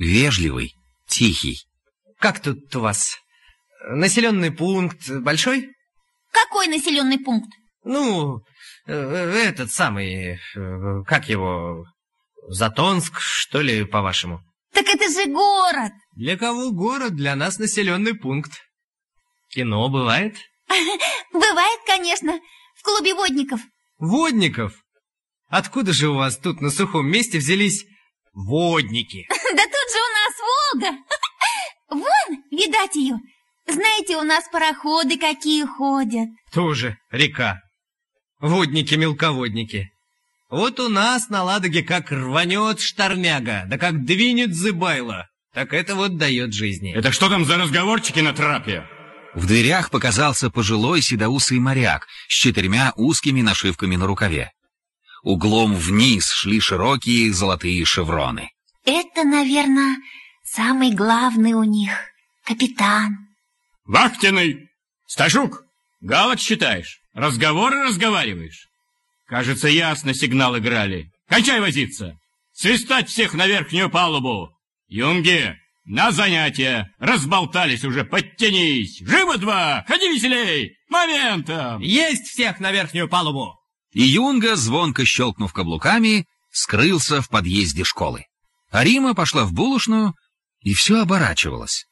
вежливый, тихий. Как тут у вас? Населенный пункт большой? Какой населенный пункт? Ну, этот самый, как его, Затонск, что ли, по-вашему? Так это же город. Для кого город, для нас населенный пункт. Кино бывает? Бывает, конечно, в клубе водников. Водников? Откуда же у вас тут на сухом месте взялись водники? Да тут же у нас Волга. Вон, видать ее. Знаете, у нас пароходы какие ходят. Тоже река. Водники-мелководники. Вот у нас на Ладоге как рванет штормяга, да как двинет зыбайло, так это вот дает жизни. Это что там за разговорчики на трапе? В дверях показался пожилой седоусый моряк с 4 узкими нашивками на рукаве. Углом вниз шли широкие золотые шевроны. Это, наверное, самый главный у них капитан. Вахтенный! Сташук, галок считаешь? Разговоры разговариваешь? Кажется, ясно сигнал играли. Кончай возиться! Свистать всех на верхнюю палубу! Юнги, на занятия! Разболтались уже, подтянись! Живо два! Ходи веселей! Моментом! Есть всех на верхнюю палубу! И Юнга, звонко щелкнув каблуками, скрылся в подъезде школы. А Рима пошла в булочную, и все оборачивалось.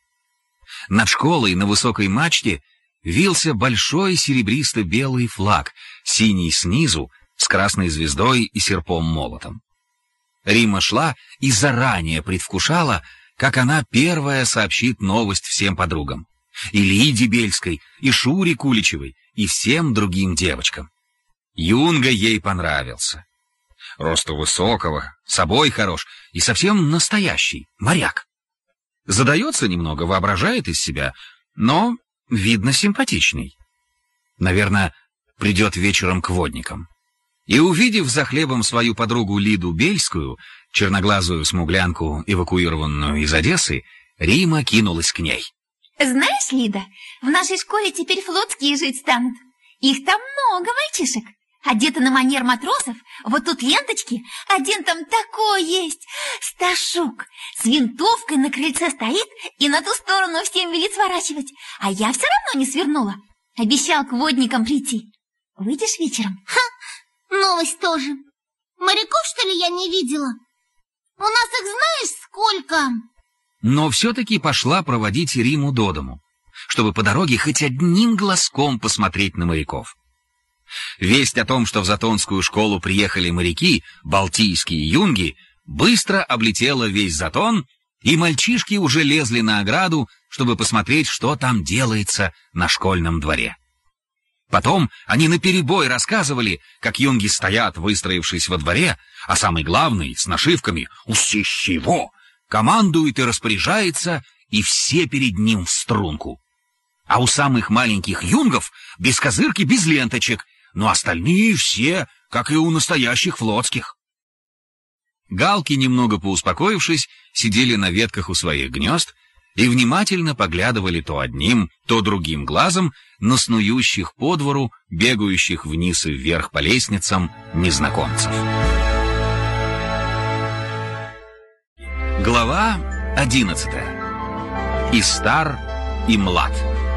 Над школой на высокой мачте вился большой серебристо-белый флаг, синий снизу, с красной звездой и серпом-молотом. Рима шла и заранее предвкушала, как она первая сообщит новость всем подругам. И Лиде Бельской, и Шуре Куличевой, и всем другим девочкам. Юнга ей понравился. Росту высокого, собой хорош и совсем настоящий, моряк. Задается немного, воображает из себя, но, видно, симпатичный. Наверное, придет вечером к водникам. И, увидев за хлебом свою подругу Лиду Бельскую, черноглазую смуглянку, эвакуированную из Одессы, Рима кинулась к ней. Знаешь, Лида, в нашей школе теперь флотские жить станут. Их там много мальчишек. Одеты на манер матросов, вот тут ленточки, один там такой есть, Сташук, с винтовкой на крыльце стоит и на ту сторону всем велит сворачивать, а я все равно не свернула. Обещал к водникам прийти. Выйдешь вечером? Ха, новость тоже. Моряков, что ли, я не видела? У нас их знаешь сколько? Но все-таки пошла проводить Риму до дому, чтобы по дороге хоть одним глазком посмотреть на моряков. Весть о том, что в Затонскую школу приехали моряки, балтийские юнги, быстро облетела весь Затон, и мальчишки уже лезли на ограду, чтобы посмотреть, что там делается на школьном дворе. Потом они наперебой рассказывали, как юнги стоят, выстроившись во дворе, а самый главный, с нашивками «Усищево», командует и распоряжается, и все перед ним в струнку. А у самых маленьких юнгов без козырки, без ленточек, но остальные все, как и у настоящих флотских. Галки, немного поуспокоившись, сидели на ветках у своих гнезд и внимательно поглядывали то одним, то другим глазом на снующих по двору, бегающих вниз и вверх по лестницам незнакомцев. Глава 11. И стар, и млад.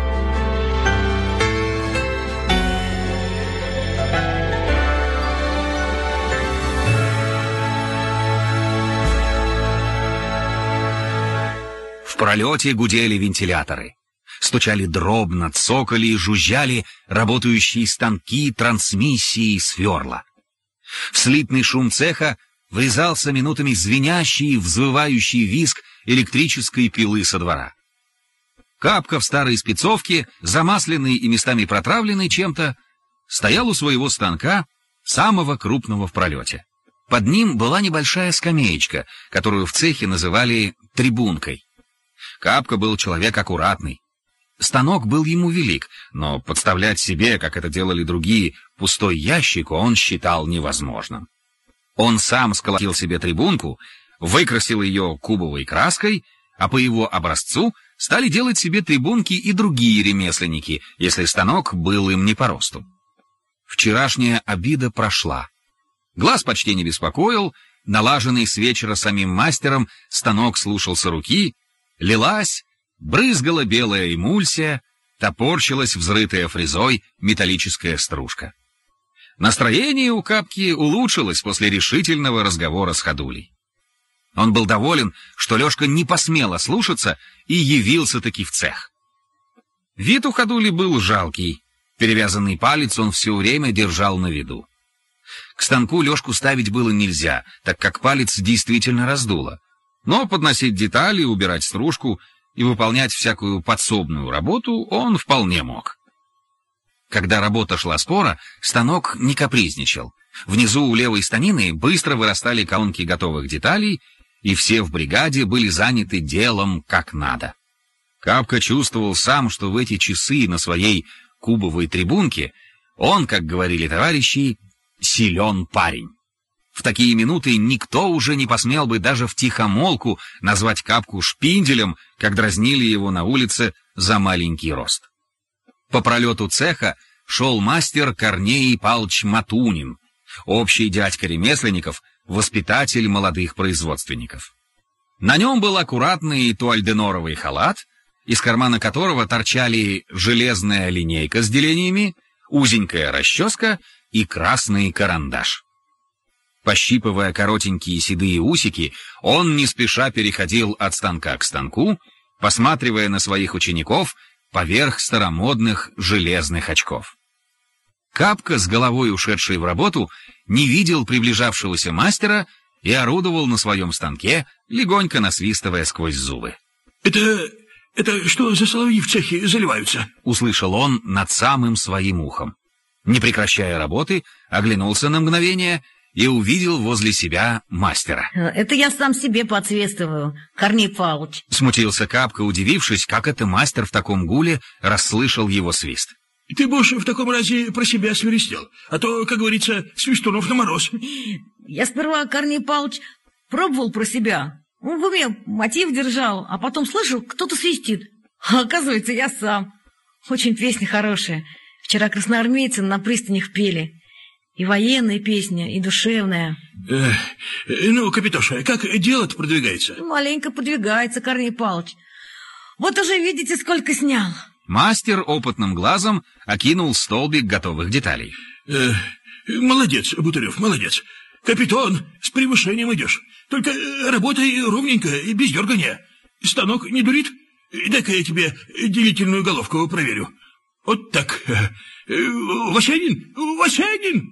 В пролете гудели вентиляторы. Стучали дробно, цокали и жужжали работающие станки, трансмиссии и сверла. В слитный шум цеха врезался минутами звенящий, взвывающий визг электрической пилы со двора. Капка в старой спецовке, замасленный и местами протравленный чем-то, стоял у своего станка, самого крупного в пролете. Под ним была небольшая скамеечка, которую в цехе называли трибункой. Капка был человек аккуратный. Станок был ему велик, но подставлять себе, как это делали другие, пустой ящик он считал невозможным. Он сам сколотил себе трибунку, выкрасил ее кубовой краской, а по его образцу стали делать себе трибунки и другие ремесленники, если станок был им не по росту. Вчерашняя обида прошла. Глаз почти не беспокоил, налаженный с вечера самим мастером, станок слушался руки, лилась, брызгала белая эмульсия, топорщилась взрытая фрезой металлическая стружка. Настроение у Капки улучшилось после решительного разговора с Ходулей. Он был доволен, что Лешка не посмел ослушаться и явился-таки в цех. Вид у Ходули был жалкий. Перевязанный палец он все время держал на виду. К станку Лешку ставить было нельзя, так как палец действительно раздуло. Но подносить детали, убирать стружку и выполнять всякую подсобную работу он вполне мог. Когда работа шла спора, станок не капризничал. Внизу у левой станины быстро вырастали колонки готовых деталей, и все в бригаде были заняты делом как надо. Капка чувствовал сам, что в эти часы на своей кубовой трибунке он, как говорили товарищи, силен парень. В такие минуты никто уже не посмел бы даже втихомолку назвать Капку шпинделем, как дразнили его на улице за маленький рост. По пролету цеха шел мастер Корней Палыч Матунин, общий дядька ремесленников, воспитатель молодых производственников. На нем был аккуратный туальденоровый халат, из кармана которого торчали железная линейка с делениями, узенькая расческа и красный карандаш. Пощипывая коротенькие седые усики, он не спеша переходил от станка к станку, посматривая на своих учеников поверх старомодных железных очков. Капка, с головой ушедшей в работу, не видел приближавшегося мастера и орудовал на своем станке, легонько насвистывая сквозь зубы. «Это что за соловьи в цехе заливаются?» — услышал он над самым своим ухом. Не прекращая работы, оглянулся на мгновение и увидел возле себя мастера. «Это я сам себе подсвистываю, Корней Павлович». Смутился Капка, удивившись, как это мастер в таком гуле расслышал его свист. «Ты, Бош, в таком разе про себя свиристел, а то, как говорится, свистунов на мороз». Я сперва, Корней Павлович, пробовал про себя. В уме мотив держал, а потом слышу, кто-то свистит. А оказывается, я сам. Очень песня хорошая. Вчера красноармейцы на пристанях пели. И военная песня, и душевная. Ну, Капитоша, как дело-то продвигается? Маленько продвигается, Корней Павлович. Вот уже видите, сколько снял. Мастер опытным глазом окинул столбик готовых деталей. Молодец, Бутырев, молодец. Капитан, с превышением идешь. Только работай ровненько и без дергания. Станок не дурит? Дай-ка я тебе делительную головку проверю. Вот так. Васянин!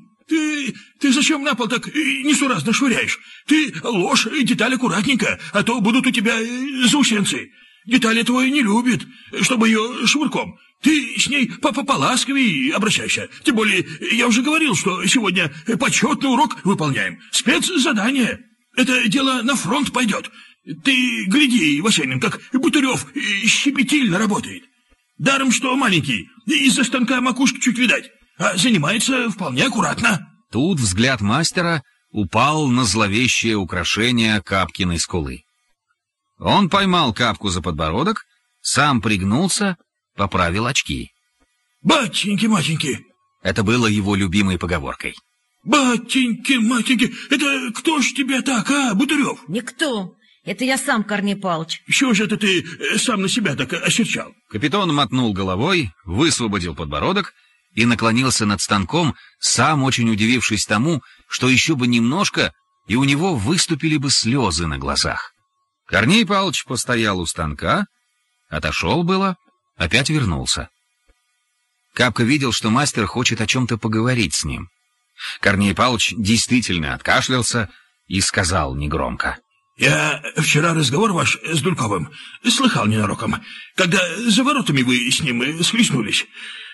Ты зачем на пол так несуразно швыряешь? Ты ложь деталь аккуратненько, а то будут у тебя заусенцы. Детали твои не любит, чтобы ее швырком. Ты с ней поласковее обращайся. Тем более, я уже говорил, что сегодня почетный урок выполняем. Спецзадание. Это дело на фронт пойдет. Ты гляди, Васянин, как Бутырев щепетильно работает. Даром, что маленький, из-за станка макушки чуть видать, а занимается вполне аккуратно. Тут взгляд мастера упал на зловещее украшение Капкиной скулы. Он поймал Капку за подбородок, сам пригнулся, поправил очки. «Батеньки-матеньки!» Это было его любимой поговоркой. «Батеньки-матеньки! Это кто ж тебя так, а, Бутырев?» «Никто. Это я сам, Корней Павлович». «Чего же это ты сам на себя так осерчал?» Капитан мотнул головой, высвободил подбородок и наклонился над станком, сам очень удивившись тому, что еще бы немножко, и у него выступили бы слезы на глазах. Корней Павлович постоял у станка, отошел было, опять вернулся. Капка видел, что мастер хочет о чем-то поговорить с ним. Корней Павлович действительно откашлялся и сказал негромко. «Я вчера разговор ваш с Дульковым слыхал ненароком, когда за воротами вы с ним схлестнулись.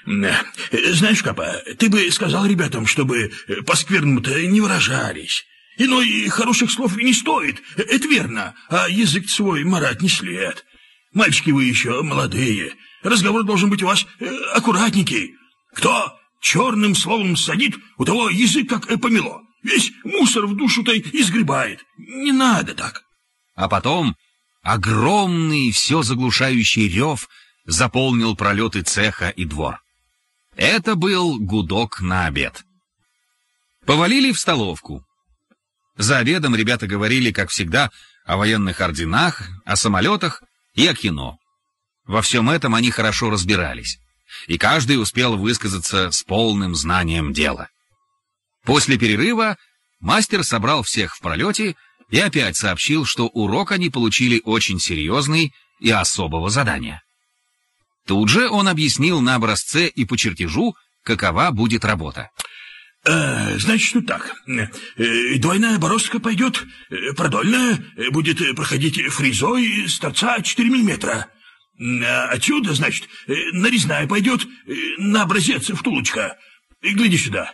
Знаешь, Капа, ты бы сказал ребятам, чтобы по-скверному-то не выражались. Иной хороших слов и не стоит, это верно, а язык свой марать не след. Мальчики вы еще молодые, разговор должен быть у вас аккуратненький. Кто черным словом садит, у того язык как помело. Весь мусор в душу-то изгребает. Не надо так». А потом огромный, все заглушающий рев заполнил пролеты цеха и двор. Это был гудок на обед. Повалили в столовку. За обедом ребята говорили, как всегда, о военных орденах, о самолетах и о кино. Во всем этом они хорошо разбирались, и каждый успел высказаться с полным знанием дела. После перерыва мастер собрал всех в пролете и опять сообщил, что урок они получили очень серьезный и особого задания. Тут же он объяснил на образце и по чертежу, какова будет работа. Значит, тут так. Двойная бороздка пойдет, продольная будет проходить фрезой с торца 4 миллиметра. Отсюда, значит, нарезная пойдет на образец втулочка. Гляди сюда.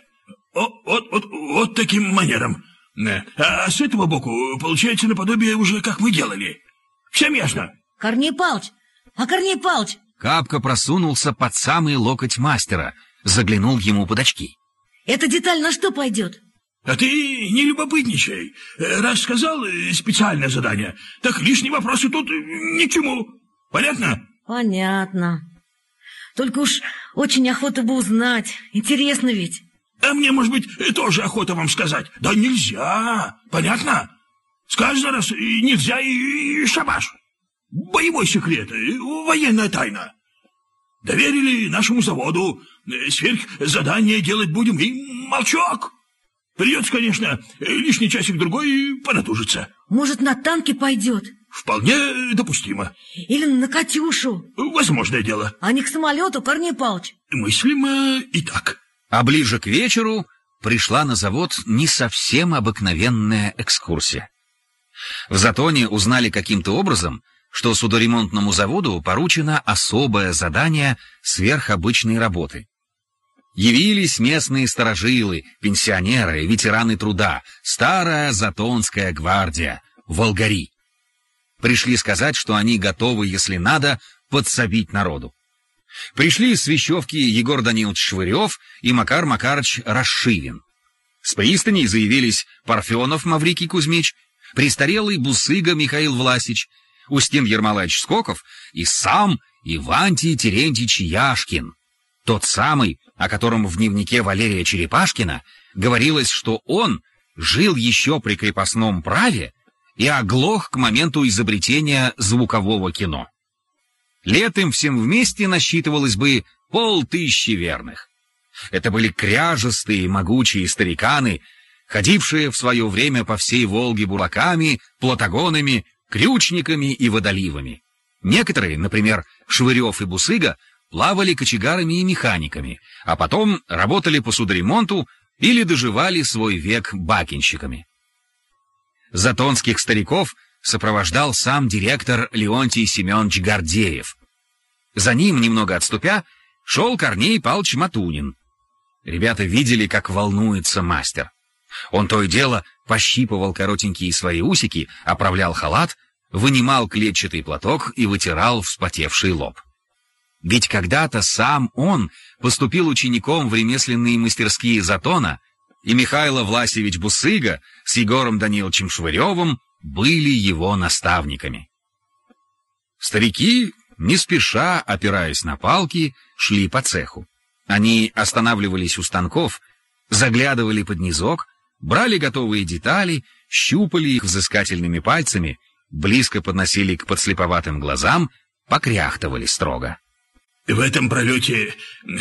Вот таким манером. А с этого боку получается наподобие уже как вы делали. Всем ясно? Корней Палыч! Корней Палыч! Капка просунулся под самый локоть мастера, заглянул ему под очки. Эта деталь на что пойдет? А ты не любопытничай. Раз сказал специальное задание, так лишние вопросы тут ни к чему. Понятно? Понятно. Только уж очень охота бы узнать. Интересно ведь. А мне, может быть, тоже охота вам сказать. Да нельзя. Понятно? Сказано раз нельзя и шабаш. Боевой секрет, военная тайна. Доверили нашему заводу, сверхзадание делать будем, и молчок. Придется, конечно, лишний часик-другой понатужиться. Может, на танке пойдет? Вполне допустимо. Или на Катюшу? Возможное дело. А не к самолету, Корней Палыч? Мыслимо и так. А ближе к вечеру пришла на завод не совсем обыкновенная экскурсия. В Затоне узнали каким-то образом, что судоремонтному заводу поручено особое задание сверхобычной работы. Явились местные старожилы, пенсионеры, ветераны труда, старая Затонская гвардия, волгари. Пришли сказать, что они готовы, если надо, подсобить народу. Пришли из Свищевки Егор Данилович Швырев и Макар Макарыч Расшивин. С пристани заявились Парфенов Маврикий Кузьмич, престарелый Бусыга Михаил Власич, Устин Ермолаевич Скоков и сам Ивантий Терентьевич Яшкин, тот самый, о котором в дневнике Валерия Черепашкина говорилось, что он жил еще при крепостном праве и оглох к моменту изобретения звукового кино. Лет им всем вместе насчитывалось бы 500 верных. Это были кряжестые, могучие стариканы, ходившие в свое время по всей Волге бурлаками, платагонами, крючниками и водоливами. Некоторые, например, Швырев и Бусыга, плавали кочегарами и механиками, а потом работали по судоремонту или доживали свой век бакинщиками. Затонских стариков сопровождал сам директор Леонтий Семенович Гордеев. За ним, немного отступя, шел Корней Палыч Матунин. Ребята видели, как волнуется мастер. Он то и дело пощипывал коротенькие свои усики, оправлял халат, вынимал клетчатый платок и вытирал вспотевший лоб. Ведь когда-то сам он поступил учеником в ремесленные мастерские Затона, и Михаил Власевич Бусыга с Егором Даниловичем Швыревым были его наставниками. Старики, не спеша, опираясь на палки, шли по цеху. Они останавливались у станков, заглядывали под низок, брали готовые детали, щупали их взыскательными пальцами, близко подносили к подслеповатым глазам, покряхтывали строго. В этом пролете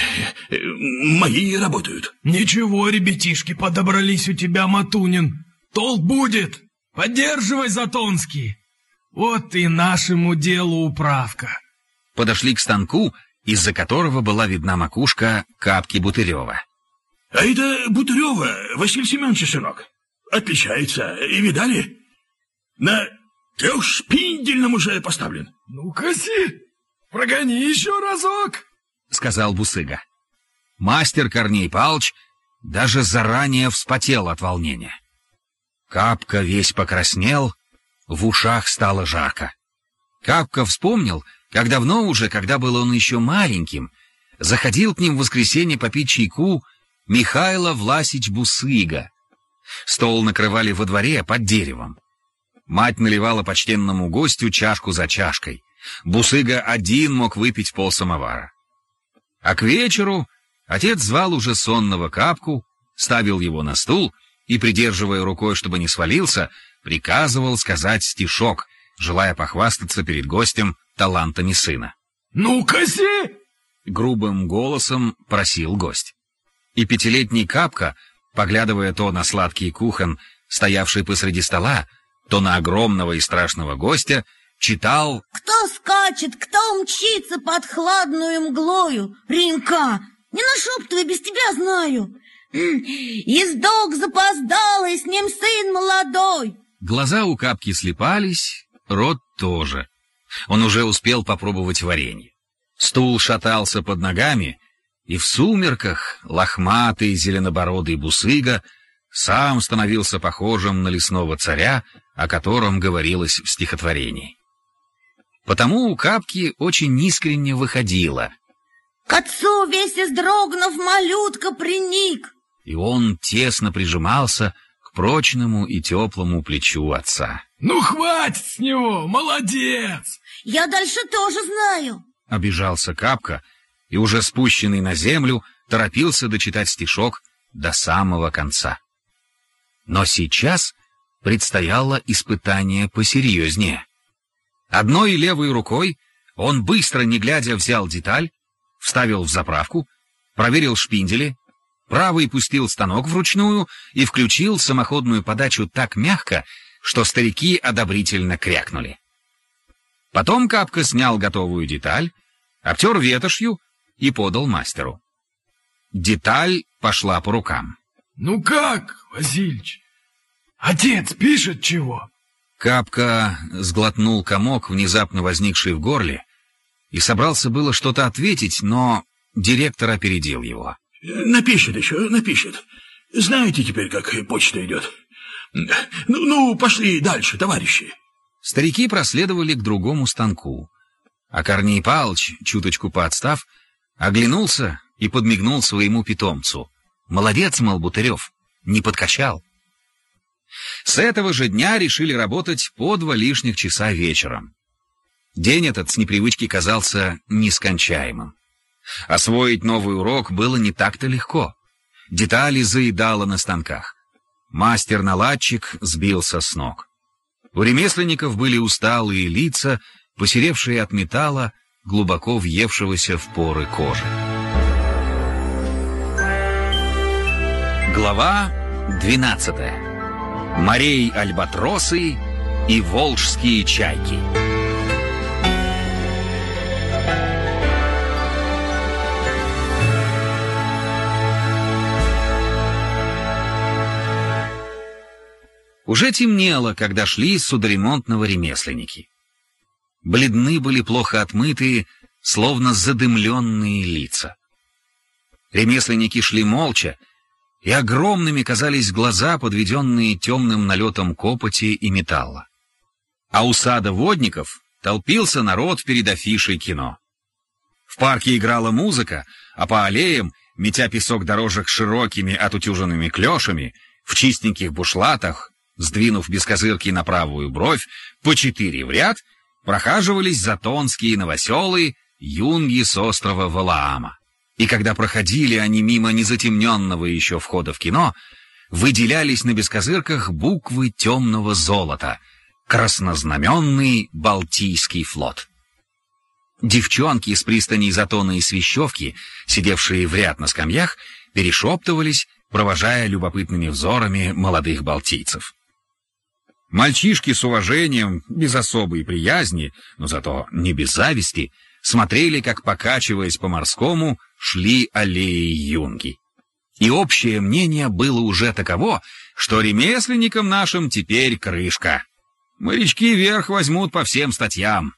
мои работают. Ничего, ребятишки, подобрались у тебя, Матунин. Толк будет. Поддерживай, Затонский. Вот и нашему делу управка. Подошли к станку, из-за которого была видна макушка Капки Бутырева. А это Бутырева, Василий Семенович, сынок. Отличается. И видали? На трехшпиндельном уже поставлен. Ну-ка-си, прогони еще разок, — сказал Бусыга. Мастер Корней Палыч даже заранее вспотел от волнения. Капка весь покраснел, в ушах стало жарко. Капка вспомнил, как давно уже, когда был он еще маленьким, заходил к ним в воскресенье попить чайку Михаил Власич Бусыга. Стол накрывали во дворе под деревом. Мать наливала почтенному гостю чашку за чашкой. Бусыга один мог выпить полсамовара. А к вечеру отец звал уже сонного Капку, ставил его на стул и, придерживая рукой, чтобы не свалился, приказывал сказать стишок, желая похвастаться перед гостем талантами сына. «Ну-ка-зи!» — грубым голосом просил гость. И пятилетний Капка, поглядывая то на сладкий кухон, стоявший посреди стола, то на огромного и страшного гостя, читал: «Кто скачет, кто мчится под хладную мглою? Ренька, не нашептывай, без тебя знаю. Ездок запоздалый, с ним сын молодой». Глаза у Капки слепались, рот тоже. Он уже успел попробовать варенье. Стул шатался под ногами, и в сумерках лохматый зеленобородый бусыга сам становился похожим на лесного царя, о котором говорилось в стихотворении. Потому у Капки очень искренне выходило: «К отцу весь издрогнув, малютка приник». И он тесно прижимался к прочному и теплому плечу отца. «Ну, хватит с него, молодец!» «Я дальше тоже знаю», — обижался Капка, и уже спущенный на землю торопился дочитать стишок до самого конца. Но сейчас предстояло испытание посерьезнее. Одной левой рукой он быстро, не глядя, взял деталь, вставил в заправку, проверил шпиндели, правый пустил станок вручную и включил самоходную подачу так мягко, что старики одобрительно крякнули. Потом Капка снял готовую деталь, обтер ветошью и подал мастеру. Деталь пошла по рукам. «Ну как, Васильич, отец пишет чего?» Капка сглотнул комок, внезапно возникший в горле, и собрался было что-то ответить, но директор опередил его. «Напишет еще, напишет. Знаете теперь, как почта идет. Ну, пошли дальше, товарищи». Старики проследовали к другому станку, а Корней Палыч, чуточку поотстав, оглянулся и подмигнул своему питомцу. «Молодец, мол, Бутырев, не подкачал». С этого же дня решили работать по 2 лишних часа вечером. День этот с непривычки казался нескончаемым. Освоить новый урок было не так-то легко. Детали заедало на станках. Мастер-наладчик сбился с ног. У ремесленников были усталые лица, посеревшие от металла, глубоко въевшегося в поры кожи. Глава 12. Морей-альбатросы и волжские чайки. Уже темнело, когда шли с судоремонтного ремесленники. Бледны были плохо отмытые, словно задымленные лица. Ремесленники шли молча, и огромными казались глаза, подведенные темным налетом копоти и металла. А у сада водников толпился народ перед афишей кино. В парке играла музыка, а по аллеям, метя песок дорожек широкими отутюженными клешами, в чистеньких бушлатах, сдвинув без козырки на правую бровь, по 4 в ряд, прохаживались затонские новоселы, юнги с острова Валаама. И когда проходили они мимо незатемненного еще входа в кино, выделялись на бескозырках буквы темного золота — краснознаменный Балтийский флот. Девчонки с пристаней Затона и Свищевки, сидевшие в ряд на скамьях, перешептывались, провожая любопытными взорами молодых балтийцев. Мальчишки с уважением, без особой приязни, но зато не без зависти, смотрели, как, покачиваясь по-морскому, шли аллеи юнги. И общее мнение было уже таково, что ремесленникам нашим теперь крышка. Морячки верх возьмут по всем статьям.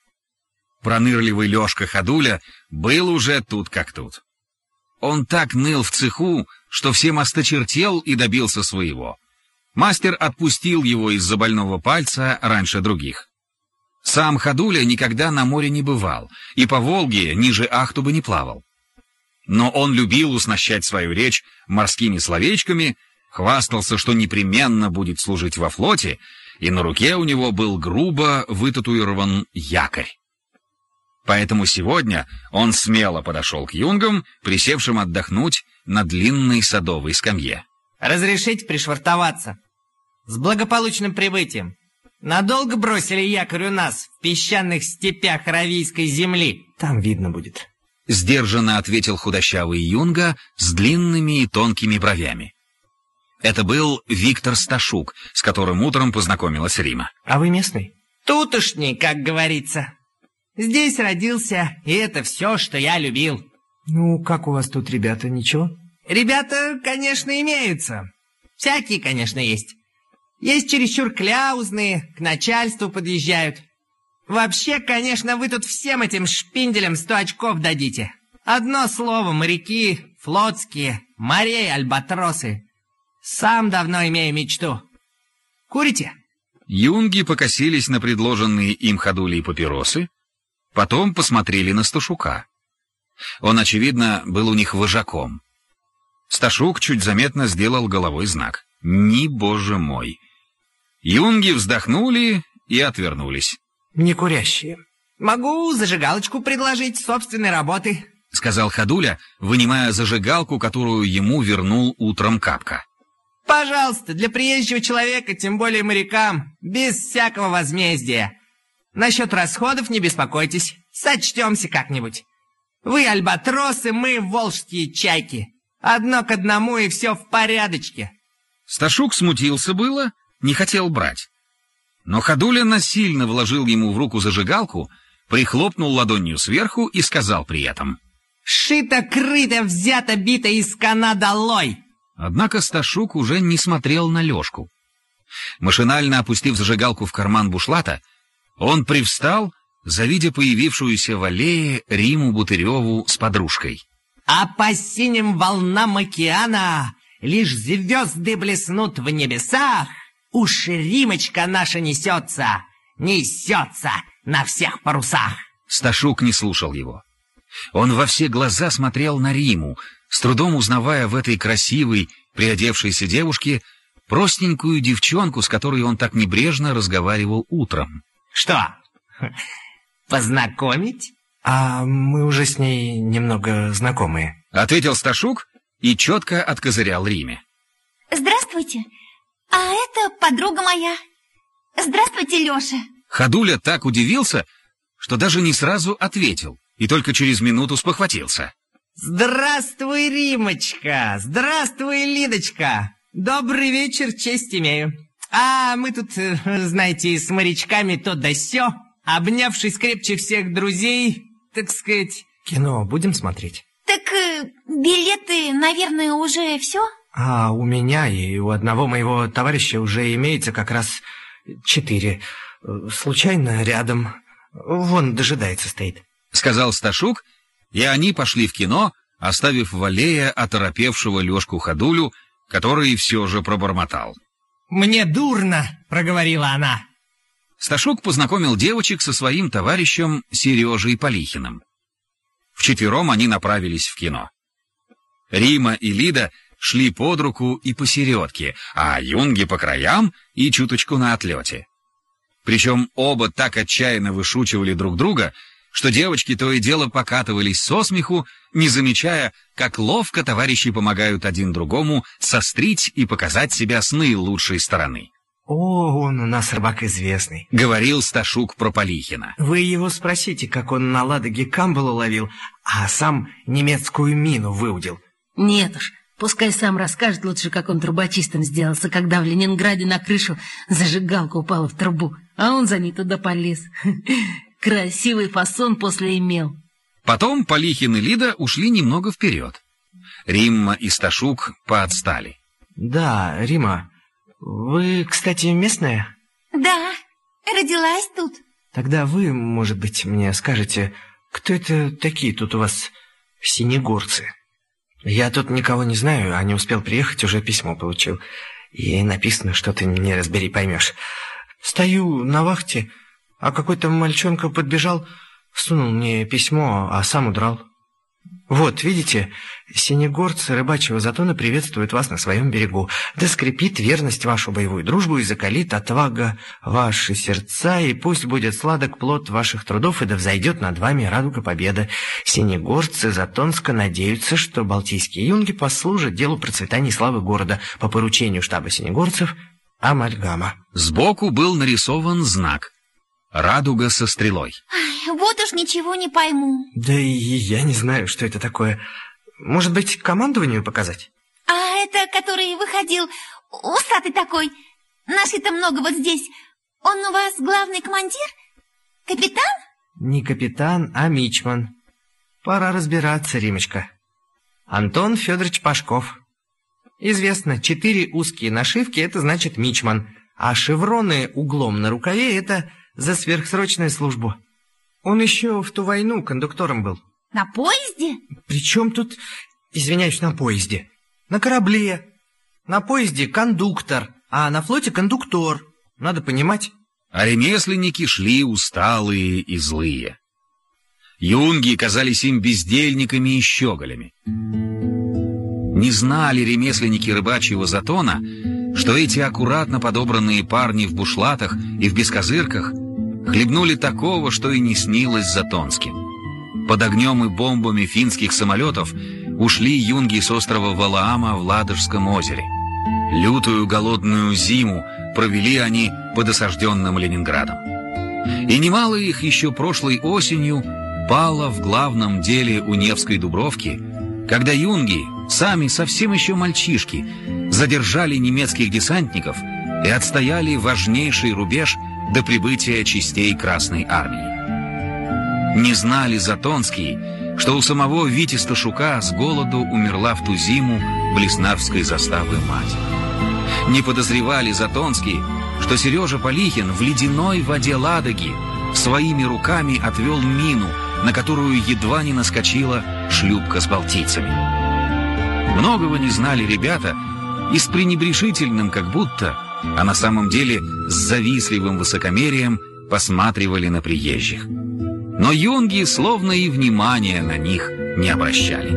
Пронырливый Лешка Ходуля был уже тут как тут. Он так ныл в цеху, что всем осточертел и добился своего. Мастер отпустил его из-за больного пальца раньше других. Сам Ходуля никогда на море не бывал, и по Волге ниже Ахтубы не плавал. Но он любил уснащать свою речь морскими словечками, хвастался, что непременно будет служить во флоте, и на руке у него был грубо вытатуирован якорь. Поэтому сегодня он смело подошел к юнгам, присевшим отдохнуть на длинной садовой скамье. Разрешите пришвартоваться. С благополучным прибытием. Надолго бросили якорь у нас в песчаных степях Аравийской земли? Там видно будет. Сдержанно ответил худощавый юнга с длинными и тонкими бровями. Это был Виктор Сташук, с которым утром познакомилась Рима. А вы местный? Тутошний, как говорится. Здесь родился, и это все, что я любил. Ну, как у вас тут ребята, ничего? Ребята, конечно, имеются. Всякие, конечно, есть. Есть чересчур кляузные, к начальству подъезжают. Вообще, конечно, вы тут всем этим шпинделям 100 очков дадите. Одно слово: моряки, флотские, морей, альбатросы. Сам давно имею мечту. Курите? Юнги покосились на предложенные им ходули и папиросы, потом посмотрели на Сташука. Он, очевидно, был у них вожаком. Сташук чуть заметно сделал головой знак. «Ни, боже мой!» Юнги вздохнули и отвернулись. Не курящие. Могу зажигалочку предложить собственной работы, сказал ходуля, вынимая зажигалку, которую ему вернул утром Капка. Пожалуйста, для приезжего человека, тем более морякам, без всякого возмездия. Насчет расходов не беспокойтесь, сочтемся как-нибудь. Вы альбатросы, мы волжские чайки. Одно к одному, и все в порядочке. Сташук смутился было, не хотел брать. Но ходуля насильно вложил ему в руку зажигалку, прихлопнул ладонью сверху и сказал при этом: «Шито, крыто, взято, бито из кана долой!» Однако Сташук уже не смотрел на Лёшку. Машинально опустив зажигалку в карман бушлата, он привстал, завидя появившуюся в аллее Риму Бутыреву с подружкой. «А по синим волнам океана лишь звезды блеснут в небесах, уж Римочка наша несется, несется на всех парусах!» Сташук не слушал его. Он во все глаза смотрел на Риму, с трудом узнавая в этой красивой, приодевшейся девушке простенькую девчонку, с которой он так небрежно разговаривал утром. «Что, познакомить?» А мы уже с ней немного знакомые, ответил Сташук и четко откозырял Риме. Здравствуйте, а это подруга моя. Здравствуйте, Леша. Ходуля так удивился, что даже не сразу ответил, и только через минуту спохватился. «Здравствуй, Римочка! Здравствуй, Лидочка! Добрый вечер, честь имею. А мы тут, знаете, с морячками то да сё, обнявшись крепче всех друзей, так сказать...» Кино будем смотреть? Так билеты, наверное, уже все? А у меня и у одного моего товарища уже имеется как раз 4. Случайно рядом. Вон дожидается стоит. Сказал Сташук, и они пошли в кино, оставив в аллее оторопевшего Лёшку ходулю, который все же пробормотал. «Мне дурно», — проговорила она. Сташук познакомил девочек со своим товарищем Сережей Полихиным. Вчетвером они направились в кино. Рима и Лида шли под руку и посередке, а юнги по краям и чуточку на отлете. Причем оба так отчаянно вышучивали друг друга, что девочки то и дело покатывались со смеху, не замечая, как ловко товарищи помогают один другому сострить и показать себя с наилучшей стороны. «О, он у нас рыбак известный», — говорил Сташук про Полихина. «Вы его спросите, как он на Ладоге камбалу ловил, а сам немецкую мину выудил». «Нет уж, пускай сам расскажет лучше, как он трубочистом сделался, когда в Ленинграде на крышу зажигалка упала в трубу, а он за ней туда полез. Красивый фасон после имел». Потом Полихин и Лида ушли немного вперед. Римма и Сташук поотстали. «Да, Рима, вы, кстати, местная?» «Да, родилась тут». «Тогда вы, может быть, мне скажете, кто это такие тут у вас синегорцы? Я тут никого не знаю, а не успел приехать, уже письмо получил. И написано что-то не разбери поймешь. Стою на вахте, а какой-то мальчонка подбежал, сунул мне письмо, а сам удрал». Вот, видите, синегорцы рыбачьего затона приветствуют вас на своем берегу. Да скрепит верность вашу боевую дружбу и закалит отвага ваши сердца, и пусть будет сладок плод ваших трудов, и да взойдет над вами радуга победы. Синегорцы Затонска надеются, что балтийские юнги послужат делу процветания и славы города по поручению штаба синегорцев «Амальгама». Сбоку был нарисован знак «Радуга со стрелой». Ай, вот уж ничего не пойму. Да и я не знаю, что это такое. Может быть, командованию показать? А это, который выходил, усатый такой, наши-то много вот здесь. Он у вас главный командир? Капитан? Не капитан, а мичман. Пора разбираться, Римочка. Антон Федорович Пашков. Известно, 4 узкие нашивки – это значит мичман, а шевроны углом на рукаве – это за сверхсрочную службу. Он еще в ту войну кондуктором был. На поезде? Причем тут, извиняюсь, на поезде? На корабле. На поезде кондуктор, а на флоте кондуктор. Надо понимать. А ремесленники шли усталые и злые. Юнги казались им бездельниками и щеголями. Не знали ремесленники рыбачьего затона, что эти аккуратно подобранные парни в бушлатах и в бескозырках хлебнули такого, что и не снилось затонским. Под огнем и бомбами финских самолетов ушли юнги с острова Валаама в Ладожском озере. Лютую голодную зиму провели они под осажденным Ленинградом. И немало их еще прошлой осенью пало в главном деле у Невской Дубровки, когда юнги, сами совсем еще мальчишки, задержали немецких десантников и отстояли важнейший рубеж до прибытия частей Красной Армии. Не знали затонские, что у самого Вити Сташука с голоду умерла в ту зиму блеснарской заставы мать. Не подозревали затонские, что Сережа Полихин в ледяной воде Ладоги своими руками отвел мину, на которую едва не наскочила шлюпка с балтийцами. Многого не знали ребята и с пренебрежительным как будто, а на самом деле с завистливым высокомерием посматривали на приезжих. Но юнги словно и внимания на них не обращали.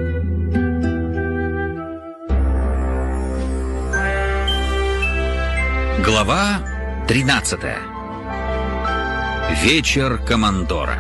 Глава 13. Вечер командора.